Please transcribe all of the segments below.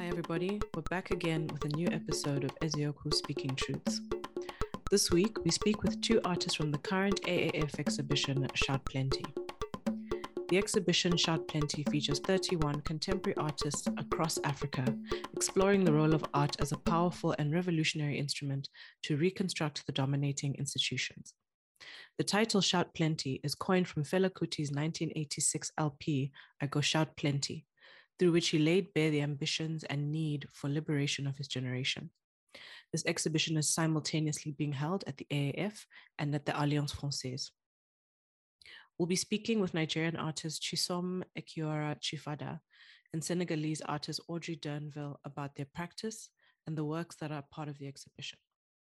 everybody. We're back again with a new episode of Ezeoku Speaking Truths. This week, we speak with two artists from the current AAF exhibition, Shout Plenty. The exhibition Shout Plenty features 31 contemporary artists across Africa, exploring the role of art as a powerful and revolutionary instrument to reconstruct the dominating institutions. The title Shout Plenty is coined from Fela Kuti's 1986 LP, I Go Shout Plenty, through which he laid bare the ambitions and need for liberation of his generation. This exhibition is simultaneously being held at the AAF and at the Alliance Française. We'll be speaking with Nigerian artist Chisom Ekiora Chifada and Senegalese artist Audrey Durneville about their practice and the works that are part of the exhibition.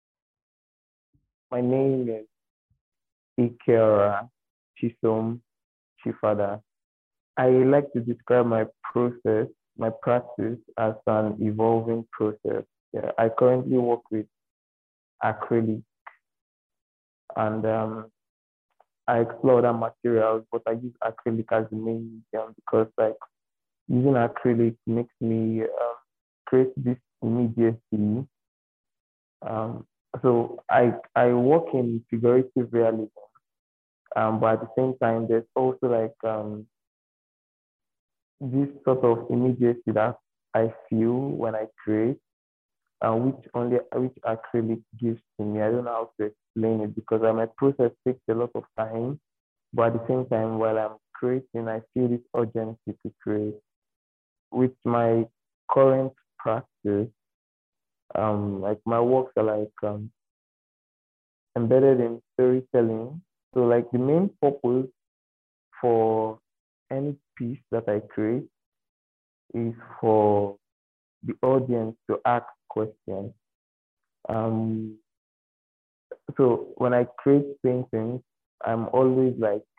My name is Ekiora Chisom Chifada. I like to describe my process, my practice as an evolving process. Yeah, I currently work with acrylic and I explore other materials, but I use acrylic as the main medium because using acrylic makes me create this immediacy. So I work in figurative realism, but at the same time, there's also this sort of immediacy that I feel when I create, which acrylic gives to me. I don't know how to explain it because my process takes a lot of time, but at the same time, while I'm creating, I feel this urgency to create. With my current practice, my works are embedded in storytelling. So the main purpose for any piece that I create is for the audience to ask questions. So when I create paintings, I'm always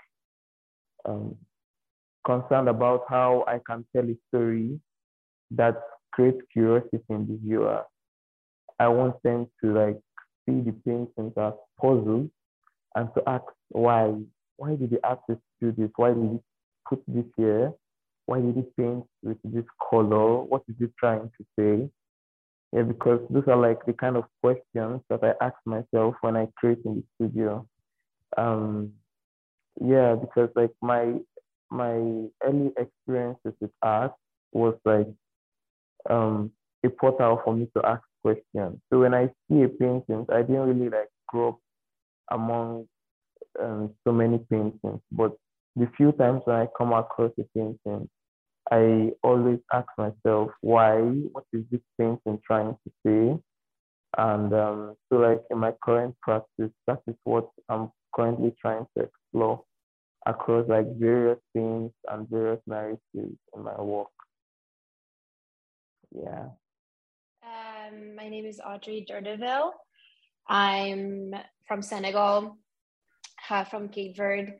concerned about how I can tell a story that creates curiosity in the viewer. I want them to see the paintings as puzzles and to ask why. Why did the artist do this? Why did he put this here? Why did he paint with this color? What is he trying to say? Yeah, because those are the kind of questions that I ask myself when I create in the studio. Because my early experiences with art was a portal for me to ask questions. So when I see a painting, I didn't really grow up among so many paintings, but the few times when I come across a painting, I always ask myself, why? What is this painting trying to say? And so in my current practice, that is what I'm currently trying to explore across various themes and various narratives in my work. Yeah. My name is Audrey Durneville. I'm from Senegal, from Cape Verde.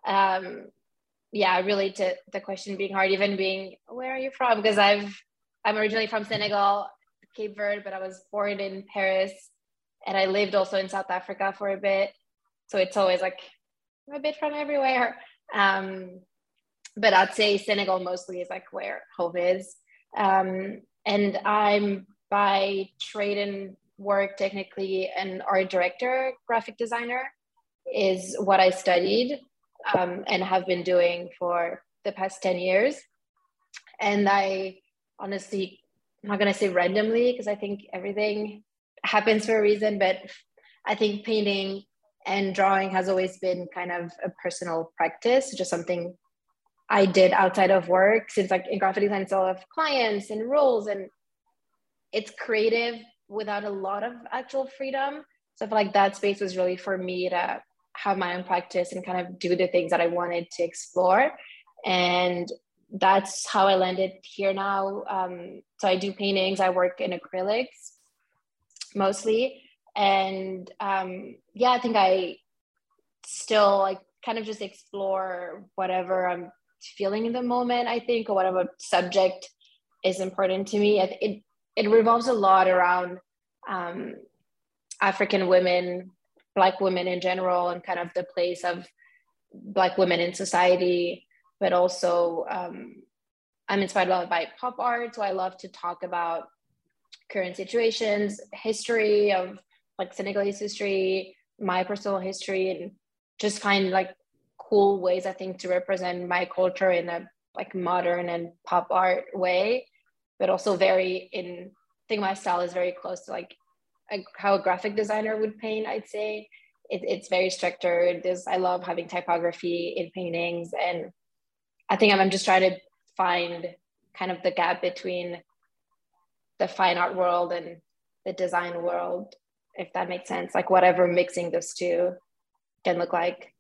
Really to the question being hard, even being, where are you from? Because I'm originally from Senegal, Cape Verde, but I was born in Paris and I lived also in South Africa for a bit. So it's always I'm a bit from everywhere. But I'd say Senegal mostly is where home is. And I'm by trade and work technically an art director, graphic designer is what I studied. And have been doing for the past 10 years. And I honestly, I'm not going to say randomly, because I think everything happens for a reason, but I think painting and drawing has always been kind of a personal practice, just something I did outside of work, since in graphic design, it's all of clients and roles, and it's creative without a lot of actual freedom. So I feel that space was really for me to have my own practice and kind of do the things that I wanted to explore. And that's how I landed here now. So I do paintings, I work in acrylics mostly. And I think I still kind of just explore whatever I'm feeling in the moment, I think, or whatever subject is important to me. It revolves a lot around African women, Black women in general, and kind of the place of Black women in society, but also I'm inspired a lot by pop art. So I love to talk about current situations, history of like Senegalese history, my personal history, and just find like cool ways, I think, to represent my culture in a like modern and pop art way, but also I think my style is very close to like how a graphic designer would paint, I'd say. It's very stricter. I love having typography in paintings. And I think I'm just trying to find kind of the gap between the fine art world and the design world, if that makes sense. Like whatever mixing those two can look like.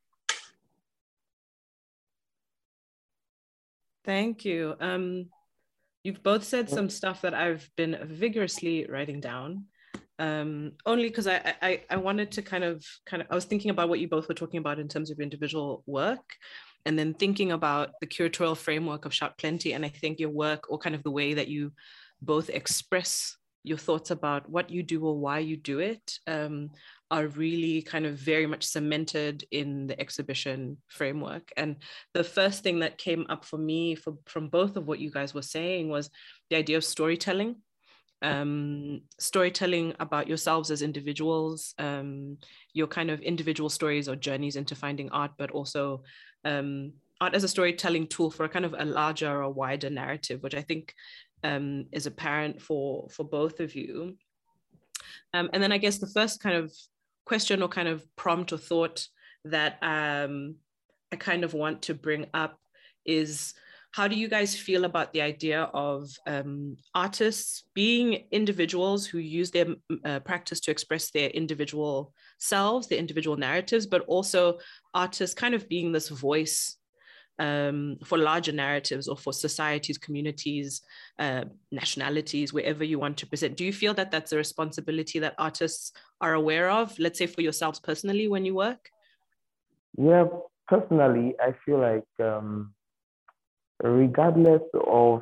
Thank you. You've both said some stuff that I've been vigorously writing down. Only because I wanted to kind of I was thinking about what you both were talking about in terms of individual work, and then thinking about the curatorial framework of Shout Plenty. And I think your work, or kind of the way that you both express your thoughts about what you do or why you do it, are really kind of very much cemented in the exhibition framework. And the first thing that came up for me from both of what you guys were saying was the idea of storytelling. Storytelling about yourselves as individuals, your kind of individual stories or journeys into finding art, but also art as a storytelling tool for a kind of a larger or wider narrative, which I think is apparent for both of you. And then I guess the first kind of question or kind of prompt or thought that I kind of want to bring up is, how do you guys feel about the idea of artists being individuals who use their practice to express their individual selves, their individual narratives, but also artists kind of being this voice for larger narratives or for societies, communities, nationalities, wherever you want to present? Do you feel that that's a responsibility that artists are aware of, let's say for yourselves personally when you work? Yeah, personally, I feel like regardless of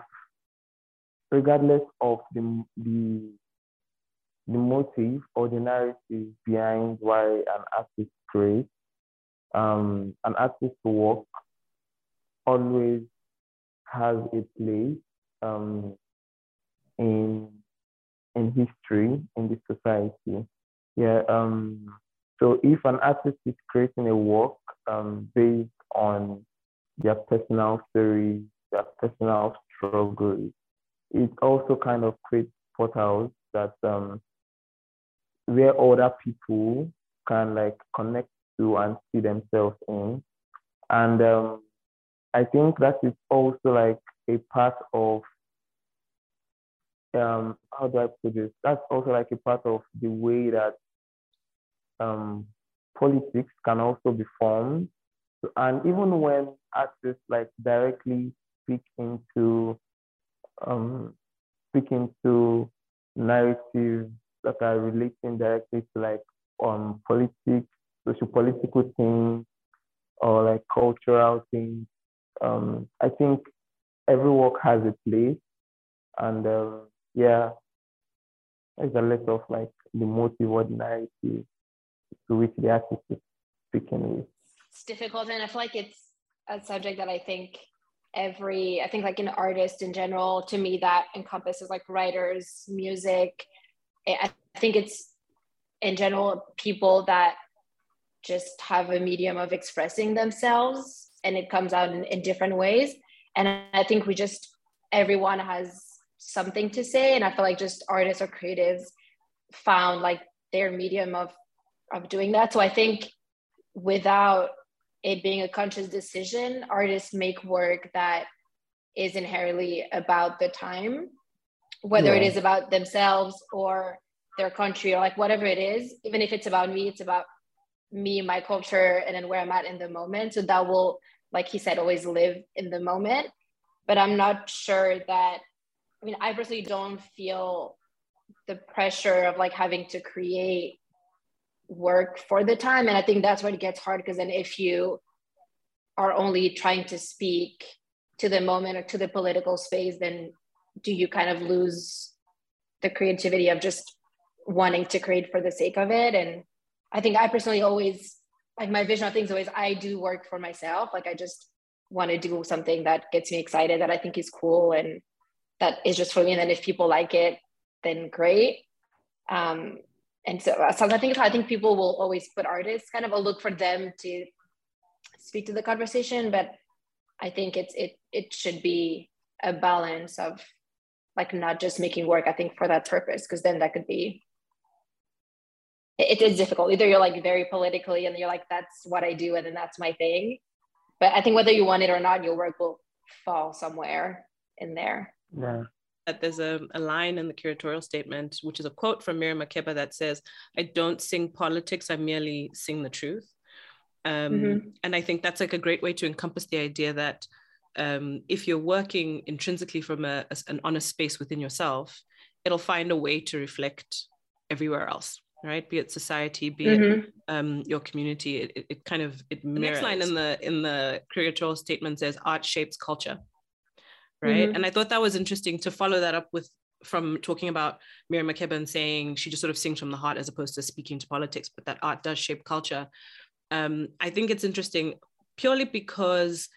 the motive or the narrative behind why an artist creates, an artist's work always has a place in history, in the society. Yeah. So if an artist is creating a work based on their personal stories, their personal struggles, it also kind of creates portals that where other people can like connect to and see themselves in. And I think that is also like a part of how do I put this? That's also like a part of the way that politics can also be formed. And even when artists like directly speak into narratives that are relating directly to like politics, social political things, or like cultural things, I think every work has a place, and yeah, there's a lot of like the motive or the narrative to which the artist is speaking with. It's difficult, and I feel like it's a subject that I think like an artist in general, to me, that encompasses like writers, music. I think it's in general people that just have a medium of expressing themselves, and it comes out in different ways. And I think everyone has something to say, and I feel like just artists or creatives found like their medium of doing that. So I think without it being a conscious decision, artists make work that is inherently about the time, whether it is about themselves or their country or like whatever it is. Even if it's about me, it's about me, my culture, and then where I'm at in the moment. So that will, like he said, always live in the moment. But I'm not sure that, I mean, I personally don't feel the pressure of like having to create work for the time. And I think that's where it gets hard, because then if you are only trying to speak to the moment or to the political space, then do you kind of lose the creativity of just wanting to create for the sake of it? And I think I personally always, like, my vision of things always, I do work for myself. Like, I just want to do something that gets me excited, that I think is cool and that is just for me. And then if people like it, then great. And so I think people will always put artists kind of a look for them to speak to the conversation, but I think it should be a balance of like not just making work, I think, for that purpose, because then that could be, it is difficult. Either you're like very politically and you're like, that's what I do and then that's my thing. But I think whether you want it or not, your work will fall somewhere in there. Yeah. That there's a line in the curatorial statement, which is a quote from Miriam Makeba that says, "I don't sing politics, I merely sing the truth." And I think that's like a great way to encompass the idea that if you're working intrinsically from an honest space within yourself, it'll find a way to reflect everywhere else, right? Be it society, be it your community. It kind of, it mirrors. The next line in the curatorial statement says, "Art shapes culture." Right. And I thought that was interesting to follow that up with, from talking about Miriam Makeba and saying she just sort of sings from the heart as opposed to speaking to politics, but that art does shape culture. I think it's interesting purely because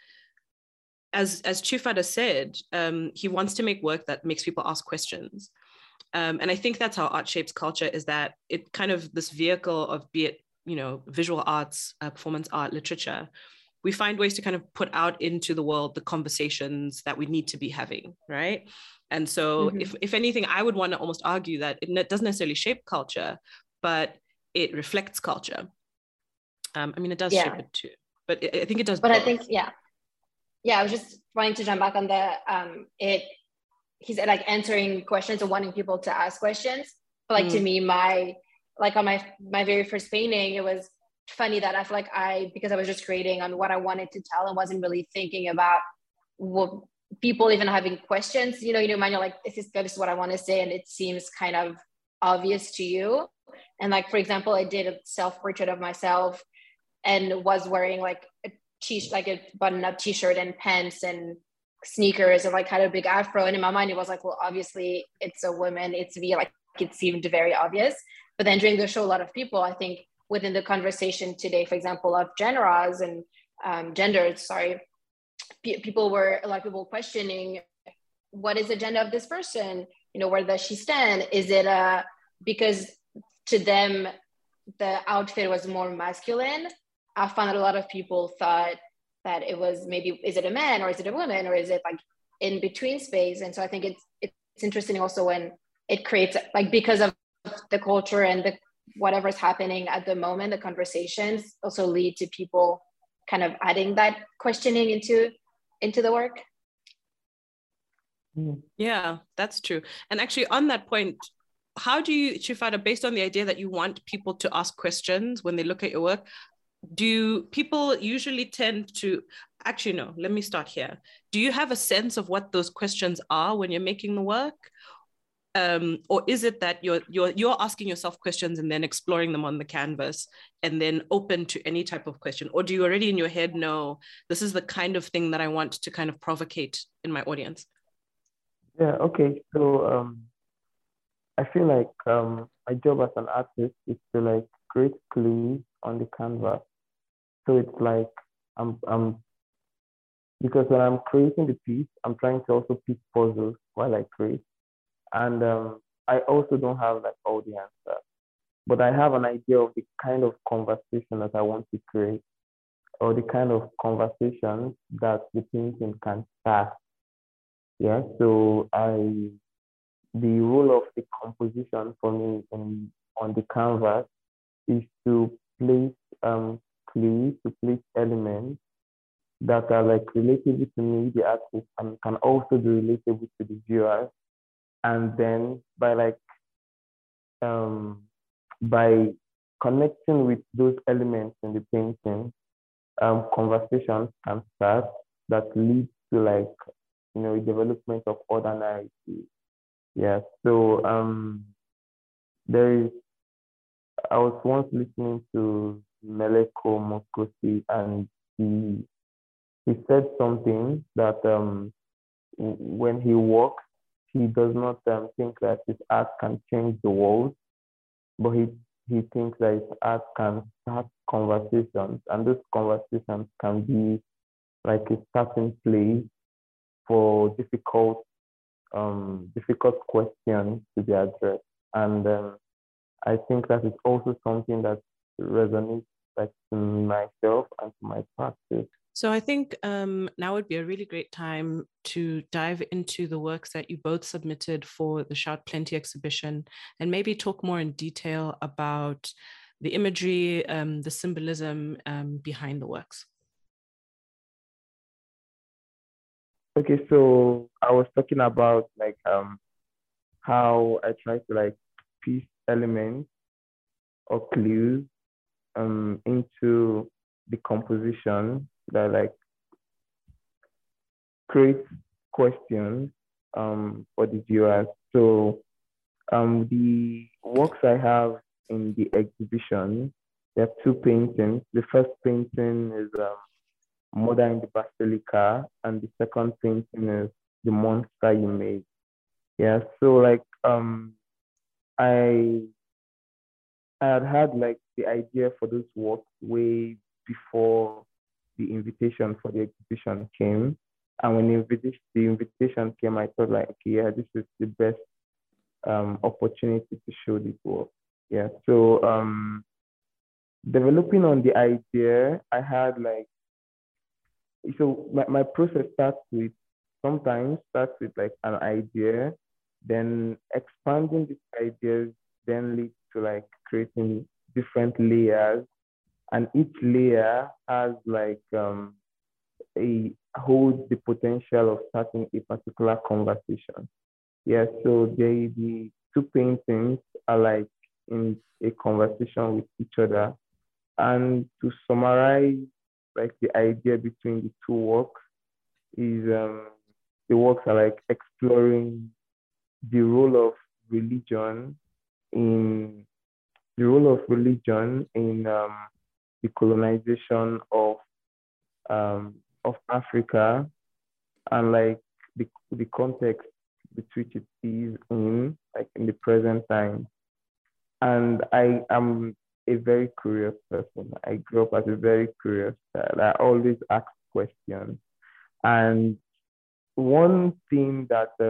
as Chufada said, he wants to make work that makes people ask questions. And I think that's how art shapes culture, is that it kind of this vehicle of, be it, you know, visual arts, performance art, literature, we find ways to kind of put out into the world the conversations that we need to be having, right? And so if anything, I would want to almost argue that it doesn't necessarily shape culture, but it reflects culture. I mean, it does shape it too, but I think it does But both. I think, I was just wanting to jump back on the, he's like answering questions or wanting people to ask questions. But like to me, on my very first painting, it was funny that I feel like because I was just creating on what I wanted to tell and wasn't really thinking about what people even having questions, you know, man, you're like, this is what I want to say. And it seems kind of obvious to you. And like, for example, I did a self-portrait of myself and was wearing like a button-up t-shirt and pants and sneakers and like had a big afro. And in my mind, it was like, well, obviously it's a woman, it's me, like it seemed very obvious. But then during the show, a lot of people, I think, within the conversation today, for example, of genres and genders, a lot of people questioning, what is the gender of this person? You know, where does she stand? Is it because to them, the outfit was more masculine? I found that a lot of people thought that it was maybe, is it a man or is it a woman or is it like in between space? And so I think it's interesting also when it creates, like, because of the culture and the whatever's happening at the moment, the conversations also lead to people kind of adding that questioning into the work. Yeah, that's true. And actually on that point, how do you, Chufada, based on the idea that you want people to ask questions when they look at your work, do people usually tend to, actually, no, let me start here. Do you have a sense of what those questions are when you're making the work? Or is it that you're asking yourself questions and then exploring them on the canvas and then open to any type of question? Or do you already in your head know this is the kind of thing that I want to kind of provocate in my audience? Yeah, okay. So I feel like my job as an artist is to like create clues on the canvas. So it's like I'm because when I'm creating the piece, I'm trying to also piece puzzles while I create. And I also don't have like all the answers, but I have an idea of the kind of conversation that I want to create, or the kind of conversation that the painting can start. Yeah, so the role of the composition for me on the canvas is to place clues, to place elements that are like relatable to me, the artist, and can also be relatable to the viewers. And then by connecting with those elements in the painting, conversations can start that leads to like, you know, development of other narratives. Yeah. So I was once listening to Meleko Mokosi, and he said something that when he walks, he does not think that his art can change the world, but he thinks that his art can start conversations, and those conversations can be like a starting place for difficult questions to be addressed. And I think that is also something that resonates like to myself and to my practice. So I think now would be a really great time to dive into the works that you both submitted for the Shout Plenty exhibition and maybe talk more in detail about the imagery, the symbolism behind the works. Okay, so I was talking about like how I try to like piece elements or clues into the composition that like creates questions for the viewers. So the works I have in the exhibition, there are two paintings. The first painting is Mother in the Basilica, and the second painting is The Monster You Made. Yeah, so like I had like the idea for those works way before the invitation for the exhibition came. And when the invitation came, I thought like, okay, yeah, this is the best opportunity to show this work. Yeah. So developing on the idea, I had like, so my process sometimes starts with like an idea, then expanding these ideas then leads to like creating different layers, and each layer has like a holds the potential of starting a particular conversation. Yeah, so the two paintings are like in a conversation with each other. And to summarize like the idea between the two works is the works are like exploring the role of religion in the colonization of Africa, and like the context with which it is in like in the present time. And I am a very curious person. I grew up as a very curious child. I always ask questions. And one thing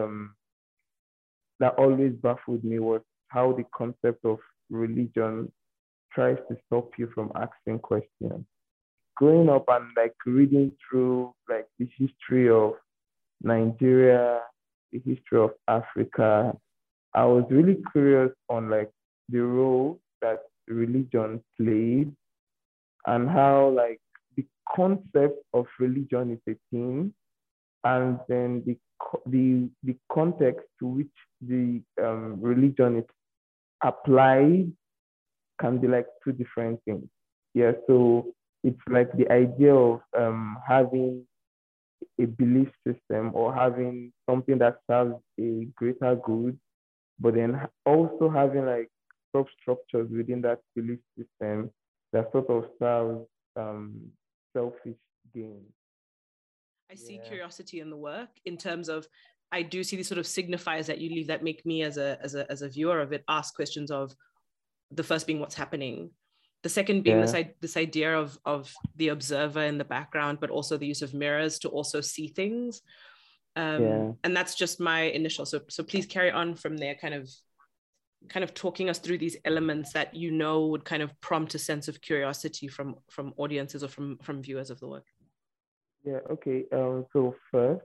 that always baffled me was how the concept of religion tries to stop you from asking questions. Growing up and like reading through like the history of Nigeria, the history of Africa, I was really curious on like the role that religion played, and how like the concept of religion is a thing, and then the context to which the religion is applied can be like two different things. Yeah, so it's like the idea of having a belief system or having something that serves a greater good, but then also having like substructures within that belief system that sort of serve selfish gain. I see curiosity in the work in terms of I do see these sort of signifiers that you leave that make me as a viewer of it ask questions of the first being what's happening, the second being this idea of the observer in the background, but also the use of mirrors to also see things. And that's just my initial. So please carry on from there, kind of talking us through these elements that you know would kind of prompt a sense of curiosity from audiences or from viewers of the work. Yeah, okay. So first,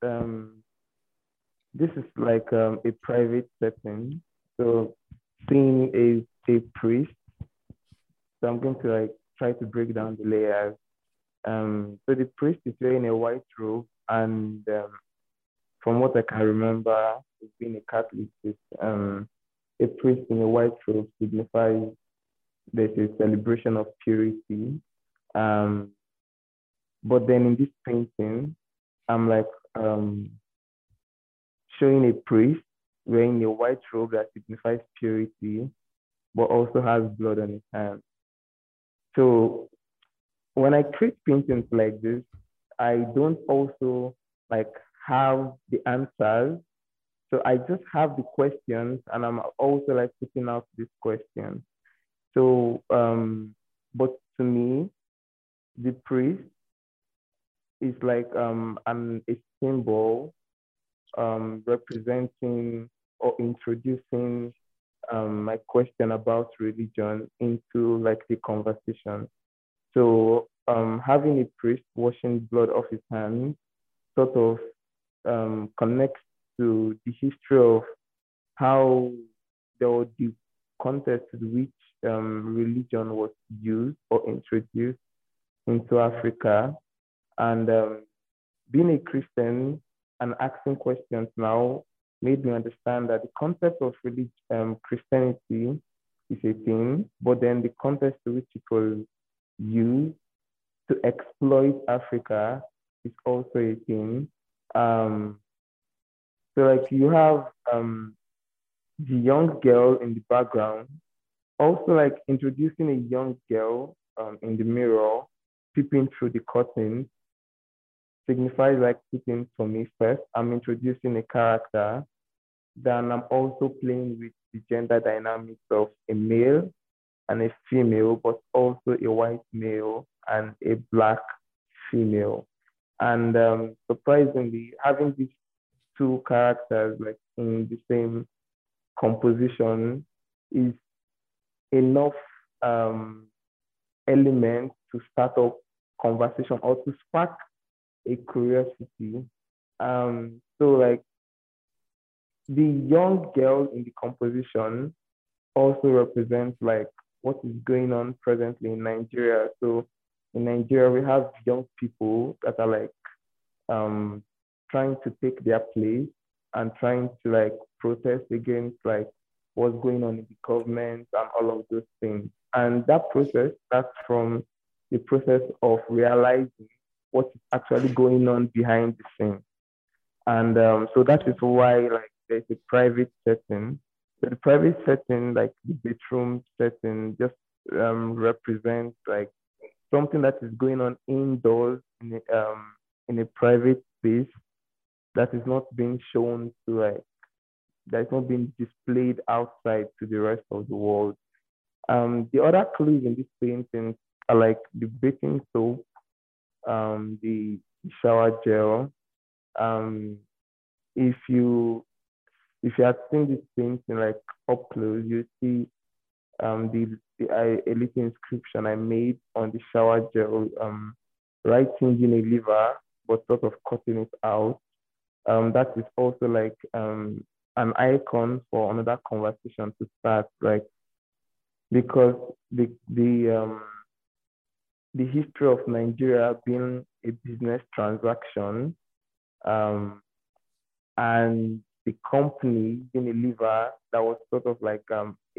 this is like a private setting. So seeing a priest, so I'm going to like try to break down the layers. So the priest is wearing a white robe, and from what I can remember, being a Catholic, a priest in a white robe signifies there's a celebration of purity. But then in this painting, I'm like showing a priest wearing a white robe that signifies purity, but also has blood on his hands. So when I create paintings like this, I don't also like have the answers. So I just have the questions, and I'm also like putting out these questions. So, but to me, the priest is like a symbol representing or introducing my question about religion into like the conversation. So having a priest washing blood off his hands sort of connects to the history of how the context in which religion was used or introduced into Africa. And being a Christian and asking questions now made me understand that the concept of Christianity is a thing, but then the context to which it was used to exploit Africa is also a thing. Um, so like you have the young girl in the background, also like introducing a young girl in the mirror, peeping through the curtain signifies like two things for me. First, I'm introducing a character. Then I'm also playing with the gender dynamics of a male and a female, but also a white male and a black female. And surprisingly, having these two characters like in the same composition is enough um, element to start up conversation or to spark a curiosity. So like the young girl in the composition also represents like what is going on presently in Nigeria. So in Nigeria, we have young people that are like um, trying to take their place and trying to like protest against like what's going on in the government and all of those things. And that process starts from the process of realizing what is actually going on behind the scenes. And so that is why like there's a private setting. So the private setting, like the bedroom setting, just represents like something that is going on indoors in a private space that is not being shown to like that is not being displayed outside to the rest of the world. The other clues in this painting are like the baking soap, the shower gel. Um, if you have seen this painting like up close, you see a little inscription I made on the shower gel, writing Unilever, but sort of cutting it out. That is also like an icon for another conversation to start, like because the history of Nigeria being a business transaction, um, and the company Unilever that was sort of like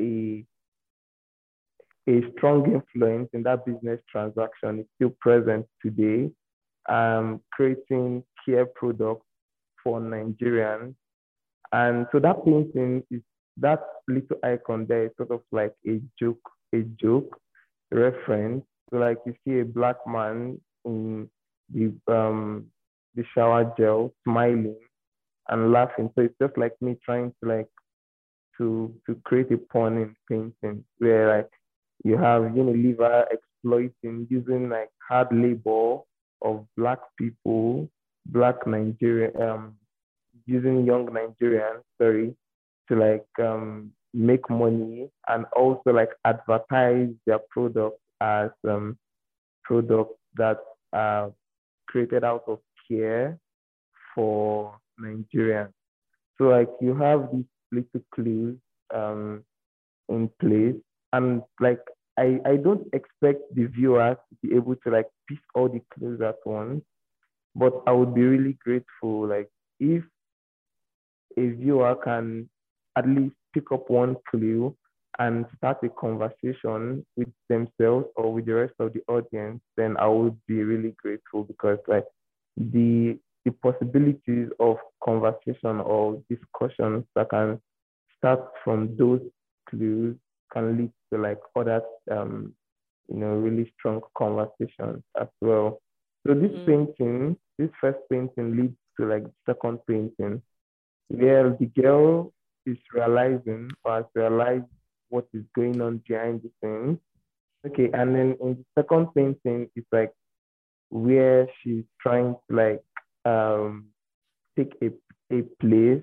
a strong influence in that business transaction is still present today, creating care products for Nigerians. And so that painting is that little icon there is sort of like a joke reference. So like you see a black man in the shower gel smiling and laughing. So it's just like me trying to like to create a pun in painting where like you have Unilever exploiting using like hard labor of black people, black Nigerian, using young Nigerians, sorry, to like make money and also like advertise their products as products that are created out of care for Nigerians. So like you have these little clues um, in place, and like I don't expect the viewers to be able to like piece all the clues at once, but I would be really grateful like if a viewer can at least pick up one clue and start a conversation with themselves or with the rest of the audience, then I would be really grateful because like the possibilities of conversation or discussions that can start from those clues can lead to like other really strong conversations as well. So this first painting leads to like second painting where the girl is realizing or has realized what is going on behind the scenes. Okay, and then in the second painting, it's like where she's trying to like take a place.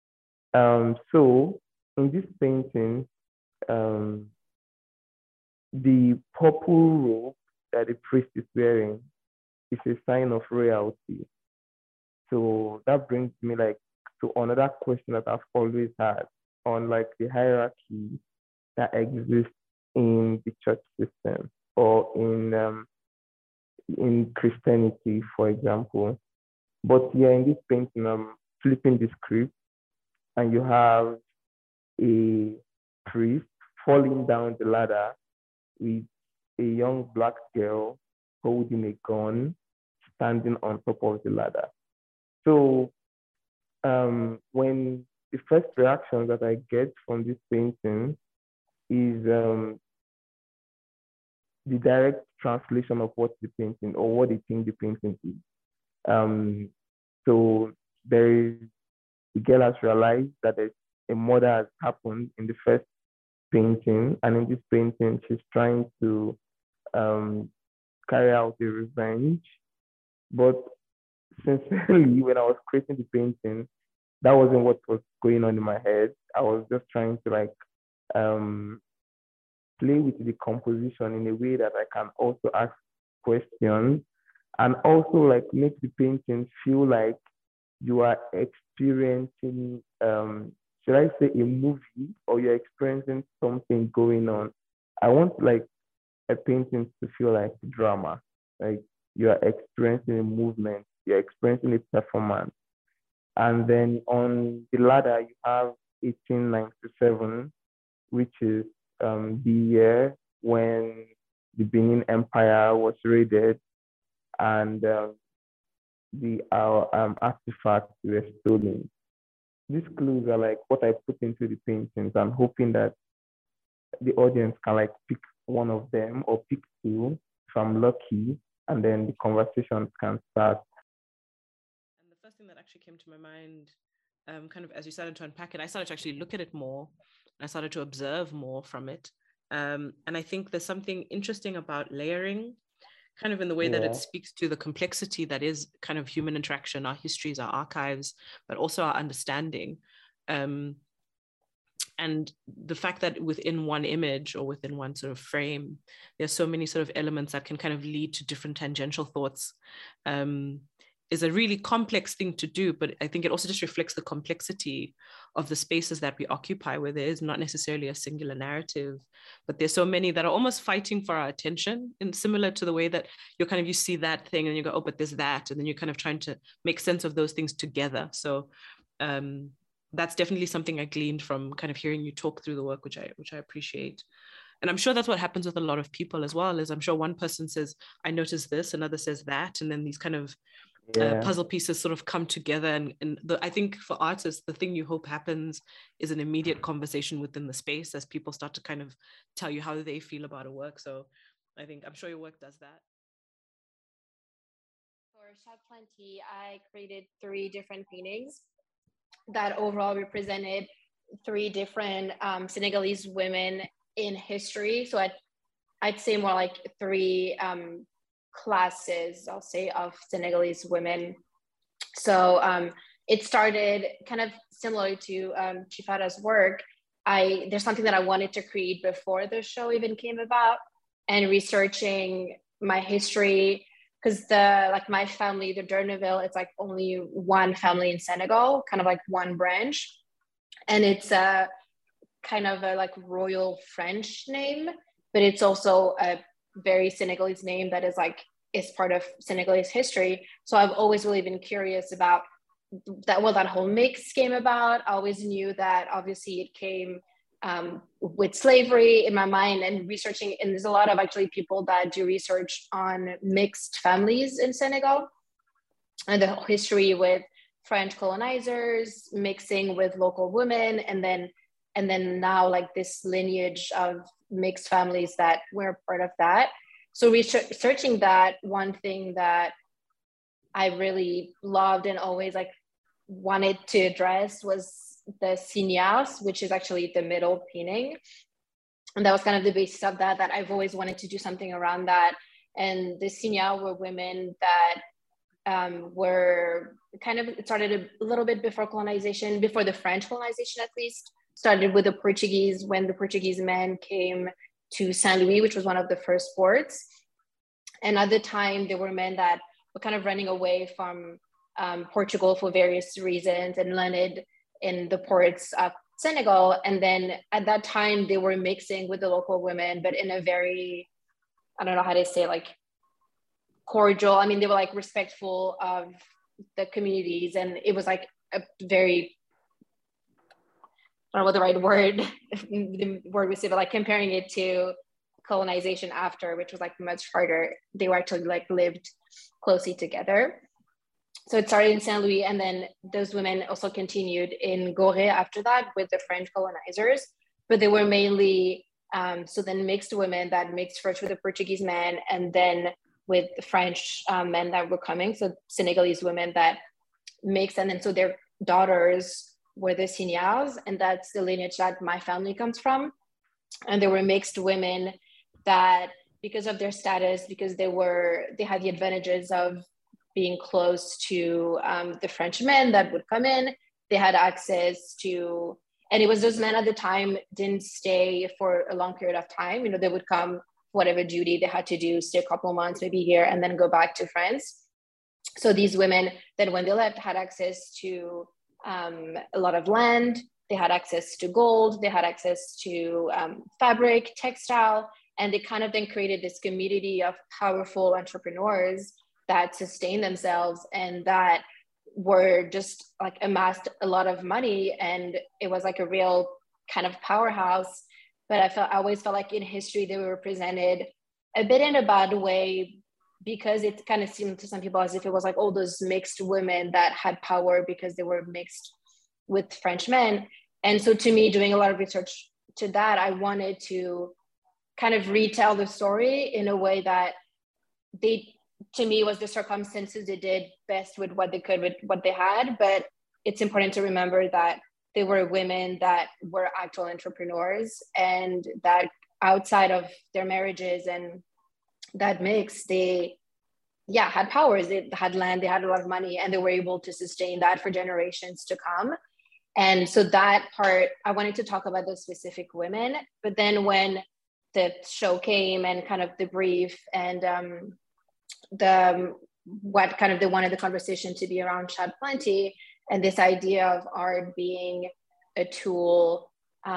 So in this painting, the purple robe that the priest is wearing is a sign of royalty. So that brings me like to another question that I've always had on like the hierarchy that exists in the church system or in Christianity, for example. But yeah, in this painting, I'm flipping the script, and you have a priest falling down the ladder with a young black girl holding a gun, standing on top of the ladder. So when the first reaction that I get from this painting is the direct translation of what the painting or what they think the painting is. So there is, the girl has realized that a murder has happened in the first painting, and in this painting, she's trying to carry out a revenge. But sincerely, when I was creating the painting, that wasn't what was going on in my head. I was just trying to like play with the composition in a way that I can also ask questions and also like make the painting feel like you are experiencing, should I say a movie, or you're experiencing something going on. I want like a painting to feel like drama, like you are experiencing a movement, you're experiencing a performance. And then on the ladder, you have 1897, which is the year when the Benin Empire was raided and the artifacts were stolen. These clues are like what I put into the paintings. I'm hoping that the audience can like pick one of them or pick two if I'm lucky, and then the conversations can start. And the first thing that actually came to my mind, kind of as you started to unpack it, I started to actually look at it more, and I started to observe more from it. And I think there's something interesting about layering, kind of in the way that it speaks to the complexity that is kind of human interaction, our histories, our archives, but also our understanding. And the fact that within one image or within one sort of frame, there's so many sort of elements that can kind of lead to different tangential thoughts is a really complex thing to do. But I think it also just reflects the complexity of the spaces that we occupy, where there is not necessarily a singular narrative, but there's so many that are almost fighting for our attention, and similar to the way that you see that thing and you go, oh, but there's that. And then you're kind of trying to make sense of those things together. So that's definitely something I gleaned from kind of hearing you talk through the work, which I appreciate. And I'm sure that's what happens with a lot of people as well, is I'm sure one person says, I noticed this, another says that, and then these kind of puzzle pieces sort of come together. And I think for artists, the thing you hope happens is an immediate conversation within the space as people start to kind of tell you how they feel about a work. So I'm sure your work does that. For Shad Plenty, I created 3 different paintings that overall represented 3 different Senegalese women in history. So I'd say more like 3 classes, I'll say, of Senegalese women. So it started kind of similar to Chifada's work. There's something that I wanted to create before the show even came about, and researching my history, because my family, the Derneville, it's like only one family in Senegal, kind of like one branch, and it's a kind of a like royal French name, but it's also a very Senegalese name that is part of Senegalese history. So I've always really been curious about that whole mix came about. I always knew that obviously it came with slavery in my mind, and researching, and there's a lot of actually people that do research on mixed families in Senegal and the history with French colonizers mixing with local women, and then now like this lineage of mixed families that were part of that. So researching that, one thing that I really loved and always like wanted to address was the signas, which is actually the middle painting. And that was kind of the basis of that I've always wanted to do something around that. And the Signal were women that were kind of, it started a little bit before colonization, before the French colonization at least, started with the Portuguese, when the Portuguese men came to Saint Louis, which was one of the first ports. And at the time, there were men that were kind of running away from Portugal for various reasons and landed in the ports of Senegal. And then at that time, they were mixing with the local women, but in a very, I don't know how to say, like cordial. I mean, they were like respectful of the communities, and it was like a very, I don't know what the right word, the word we say, but like comparing it to colonization after, which was like much harder. They were actually like lived closely together. So it started in Saint Louis, and then those women also continued in Gorée after that with the French colonizers, but they were mainly so then mixed women that mixed first with the Portuguese men, and then with the French men that were coming, so Senegalese women that mixed, and then so their daughters were the Signals, and that's the lineage that my family comes from. And they were mixed women that, because of their status, because they had the advantages of being close to the French men that would come in, they had access to, and it was those men at the time didn't stay for a long period of time. You know, they would come, whatever duty they had to do, stay a couple months, maybe here, and then go back to France. So these women, then when they left, had access to a lot of land, they had access to gold, they had access to fabric, textile, and they kind of then created this community of powerful entrepreneurs that sustained themselves and that were just like amassed a lot of money, and it was like a real kind of powerhouse. But I always felt like in history they were represented a bit in a bad way, because it kind of seemed to some people as if it was like all those mixed women that had power because they were mixed with French men. And so to me, doing a lot of research to that, I wanted to kind of retell the story in a way that to me, was the circumstances they did best with what they could, with what they had. But it's important to remember that they were women that were actual entrepreneurs, and that outside of their marriages and that mix, they had powers, they had land, they had a lot of money, and they were able to sustain that for generations to come. And so that part, I wanted to talk about those specific women. But then when the show came and kind of the brief and what kind of they wanted the conversation to be around Shad Plenty, and this idea of art being a tool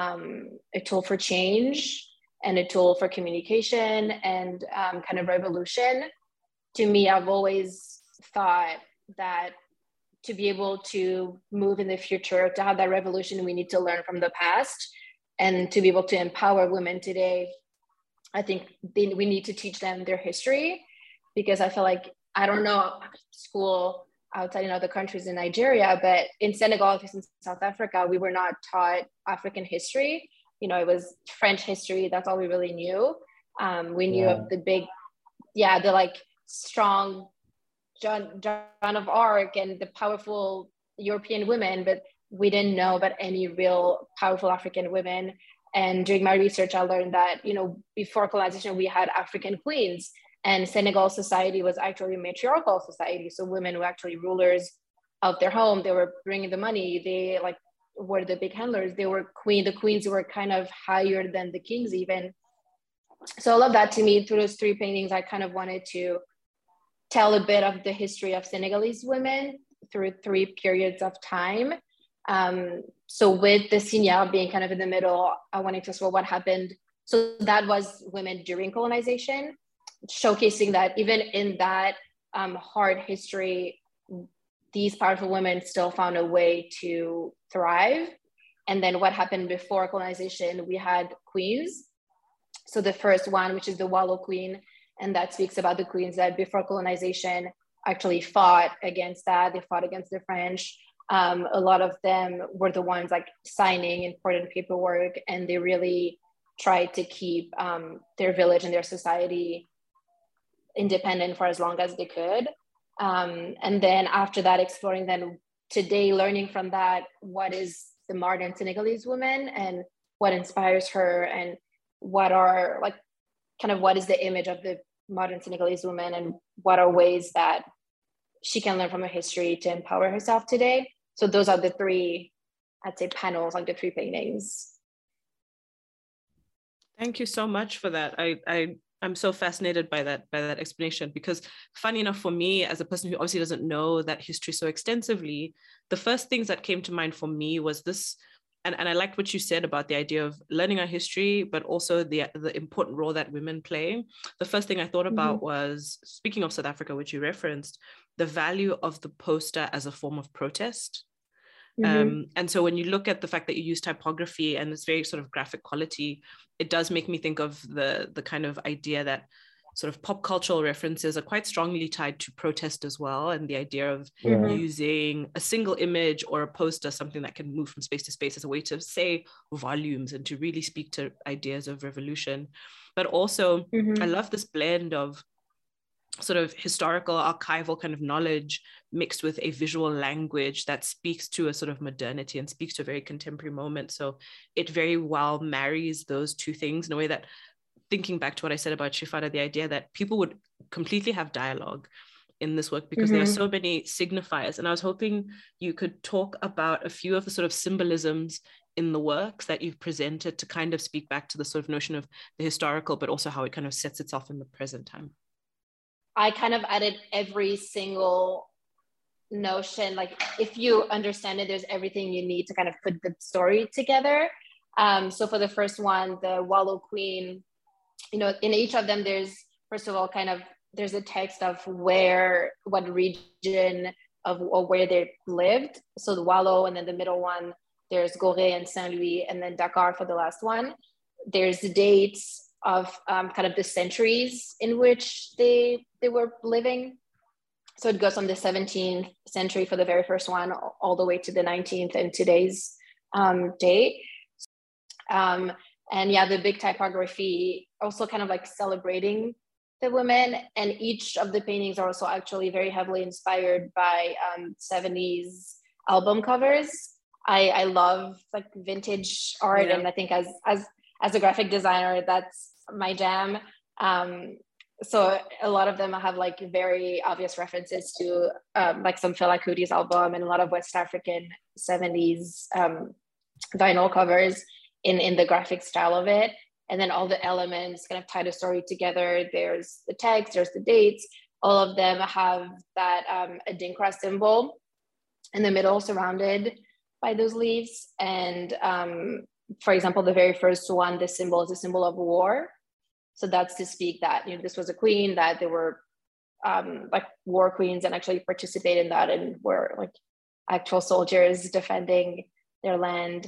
for change and a tool for communication and kind of revolution. To me, I've always thought that to be able to move in the future, to have that revolution, we need to learn from the past. And to be able to empower women today, I think we need to teach them their history, because I feel like, I don't know, school outside in other countries in Nigeria, but in Senegal, at least in South Africa, we were not taught African history. You know, it was French history. That's all we really knew. We knew of the big, the like strong Joan of Arc and the powerful European women, but we didn't know about any real powerful African women. And during my research, I learned that, you know, before colonization, we had African queens, and Senegal society was actually a matriarchal society. So women were actually rulers of their home. They were bringing the money. They like were the big handlers. They were the queens were kind of higher than the kings even. So all of that, to me, through those three paintings, I kind of wanted to tell a bit of the history of Senegalese women through three periods of time. So with the Signal being kind of in the middle, I wanted to explore what happened. So that was women during colonization, showcasing that even in that hard history, these powerful women still found a way to thrive. And then what happened before colonization, we had queens. So the first one, which is the Walo Queen, and that speaks about the queens that before colonization actually fought against that. They fought against the French. A lot of them were the ones like signing important paperwork, and they really tried to keep their village and their society independent for as long as they could. And then after that, exploring then today, learning from that, what is the modern Senegalese woman and what inspires her, and what are like, kind of what is the image of the modern Senegalese women and what are ways that she can learn from her history to empower herself today. So those are the three, I'd say, panels, like the three paintings. Thank you so much for that. I'm so fascinated by that explanation, because funny enough for me, as a person who obviously doesn't know that history so extensively, the first things that came to mind for me was this, and I liked what you said about the idea of learning our history, but also the important role that women play. The first thing I thought about was, speaking of South Africa, which you referenced, the value of the poster as a form of protest. And so when you look at the fact that you use typography and this very sort of graphic quality, it does make me think of the kind of idea that sort of pop cultural references are quite strongly tied to protest as well. And the idea of using a single image or a poster, something that can move from space to space, as a way to say volumes and to really speak to ideas of revolution. But also, I love this blend of sort of historical archival kind of knowledge mixed with a visual language that speaks to a sort of modernity and speaks to a very contemporary moment. So it very well marries those two things in a way that, thinking back to what I said about Shifara, the idea that people would completely have dialogue in this work because there are so many signifiers. And I was hoping you could talk about a few of the sort of symbolisms in the works that you've presented to kind of speak back to the sort of notion of the historical, but also how it kind of sets itself in the present time. I kind of added every single notion. Like, if you understand it, there's everything you need to kind of put the story together. So for the first one, the Wallo Queen, you know, in each of them, there's, first of all, kind of, there's a text of what region of, or where they lived. So the Wallo, and then the middle one, there's Gorée and Saint-Louis, and then Dakar for the last one. There's the dates of kind of the centuries in which they were living. So it goes from the 17th century for the very first one all the way to the 19th and today's date. And yeah, the big typography also kind of like celebrating the women, and each of the paintings are also actually very heavily inspired by 70s album covers. I love like vintage art, and I think as a graphic designer, that's my jam. So a lot of them have like very obvious references to like some Fela Kuti's album and a lot of West African 70s vinyl covers in the graphic style of it. And then all the elements kind of tie the story together. There's the text, there's the dates. All of them have that Adinkra symbol in the middle, surrounded by those leaves. And for example, the very first one, the symbol is a symbol of war. So that's to speak that, you know, this was a queen, that they were like war queens and actually participate in that and were like actual soldiers defending their land.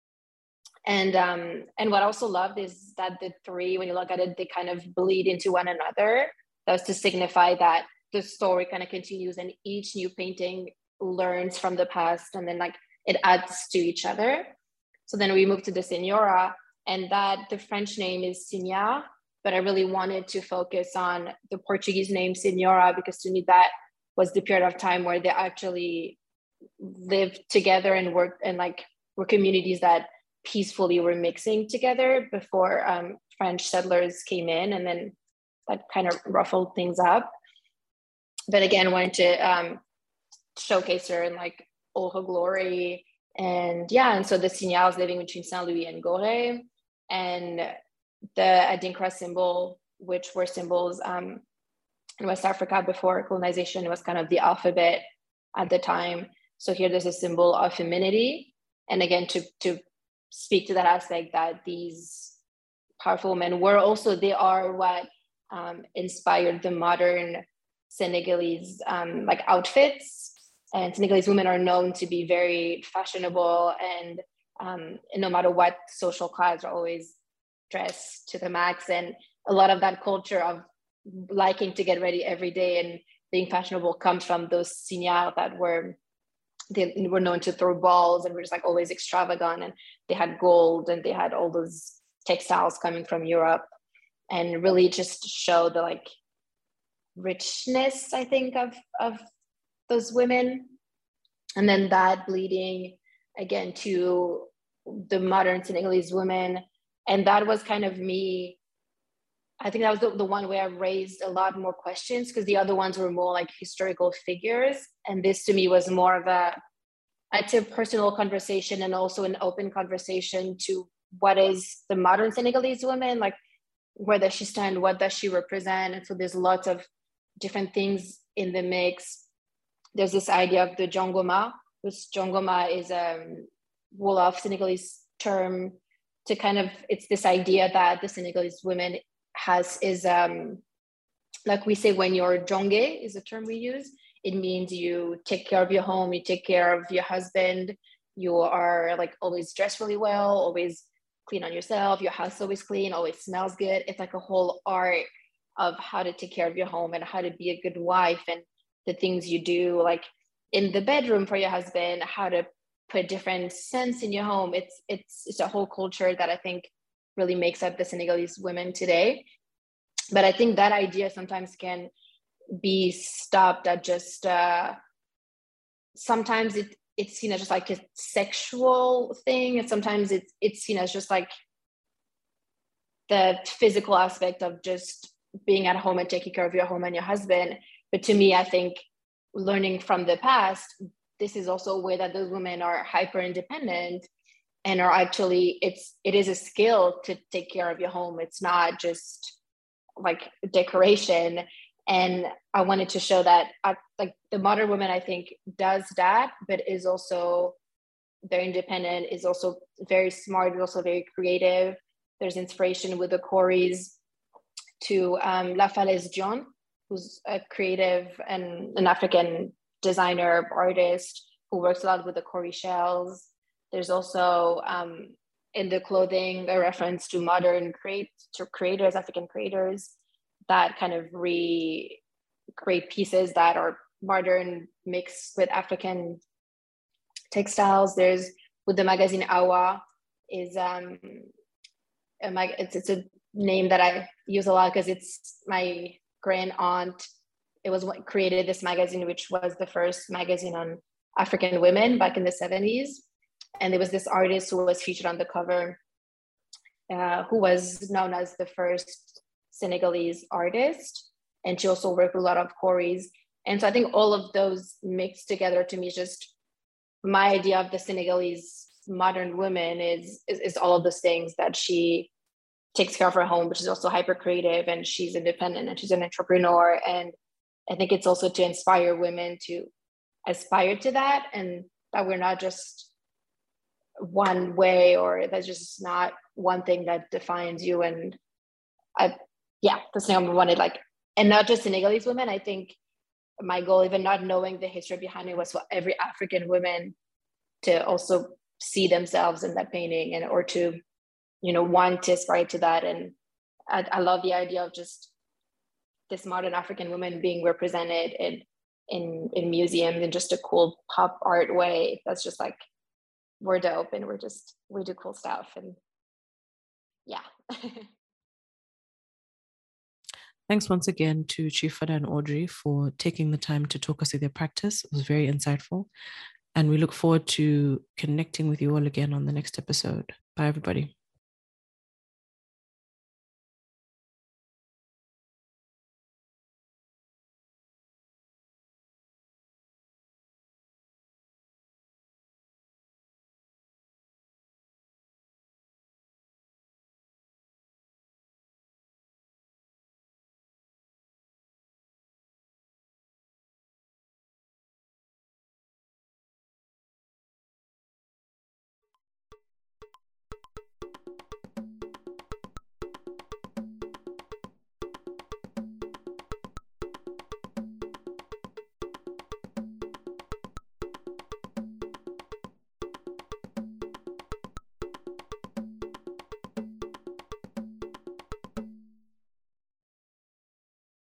And what I also loved is that the three, when you look at it, they kind of bleed into one another. That's to signify that the story kind of continues, and each new painting learns from the past, and then like it adds to each other. So then we moved to the Senora, and that the French name is Signa, but I really wanted to focus on the Portuguese name Senora, because to me that was the period of time where they actually lived together and worked, and like were communities that peacefully were mixing together before French settlers came in, and then that kind of ruffled things up. But again, wanted to showcase her in like all her glory. And yeah, and so the Signa was living between Saint-Louis and Gorée, and the Adinkra symbol, which were symbols in West Africa before colonization, was kind of the alphabet at the time. So here there's a symbol of femininity, and again to speak to that aspect that these powerful women were also, they are what inspired the modern Senegalese like outfits. And Senegalese women are known to be very fashionable, and no matter what social class, are always dressed to the max. And a lot of that culture of liking to get ready every day and being fashionable comes from those signas that they were known to throw balls and were just like always extravagant, and they had gold and they had all those textiles coming from Europe, and really just show the like richness, I think, of those women. And then that bleeding again to the modern Senegalese women. And that was kind of me I think that was the one where I raised a lot more questions, because the other ones were more like historical figures. And this to me was more of I'd say a personal conversation, and also an open conversation to what is the modern Senegalese woman, like where does she stand, what does she represent? And so there's lots of different things in the mix. There's this idea of the jongoma, which jongoma is a Wolof Senegalese term to kind of, it's this idea that the Senegalese women is like we say, when you're jonge is a term we use. It means you take care of your home, you take care of your husband, you are like always dressed really well, always clean on yourself, your house always clean, always smells good. It's like a whole art of how to take care of your home and how to be a good wife, and the things you do like in the bedroom for your husband, how to put different scents in your home. It's a whole culture that I think really makes up the Senegalese women today. But I think that idea sometimes can be stopped at just sometimes it's seen as just like a sexual thing, and sometimes it's seen as just like the physical aspect of just being at home and taking care of your home and your husband. But to me, I think learning from the past, this is also a way that those women are hyper independent and are actually, it is a skill to take care of your home. It's not just like decoration. And I wanted to show that like the modern woman, I think, does that, but is also very independent, is also very smart, is also very creative. There's inspiration with the Corries to La Falaise Dione, who's a creative and an African designer, artist who works a lot with the Corrie shells. There's also in the clothing a reference to modern creators, African creators, that kind of create pieces that are modern mixed with African textiles. There's with the magazine Awa is it's a name that I use a lot because it's my grand aunt. It was what created this magazine, which was the first magazine on African women back in the 70s. And there was this artist who was featured on the cover, who was known as the first Senegalese artist. And she also worked with a lot of Corries. And so I think all of those mixed together to me is just my idea of the Senegalese modern woman is all of those things, that she takes care of her home, but she's also hyper creative, and she's independent, and she's an entrepreneur. And I think it's also to inspire women to aspire to that, and that we're not just one way, or that's just not one thing that defines you. And that's the thing I wanted, like, and not just Senegalese women. I think my goal, even not knowing the history behind it, was for every African woman to also see themselves in that painting, and or to, want to aspire to that. And I love the idea of just this modern African woman being represented in museums in just a cool pop art way. That's just like, we're dope, and we do cool stuff. And yeah. Thanks once again to Chief Fada and Audrey for taking the time to talk us through their practice. It was very insightful. And we look forward to connecting with you all again on the next episode. Bye, everybody.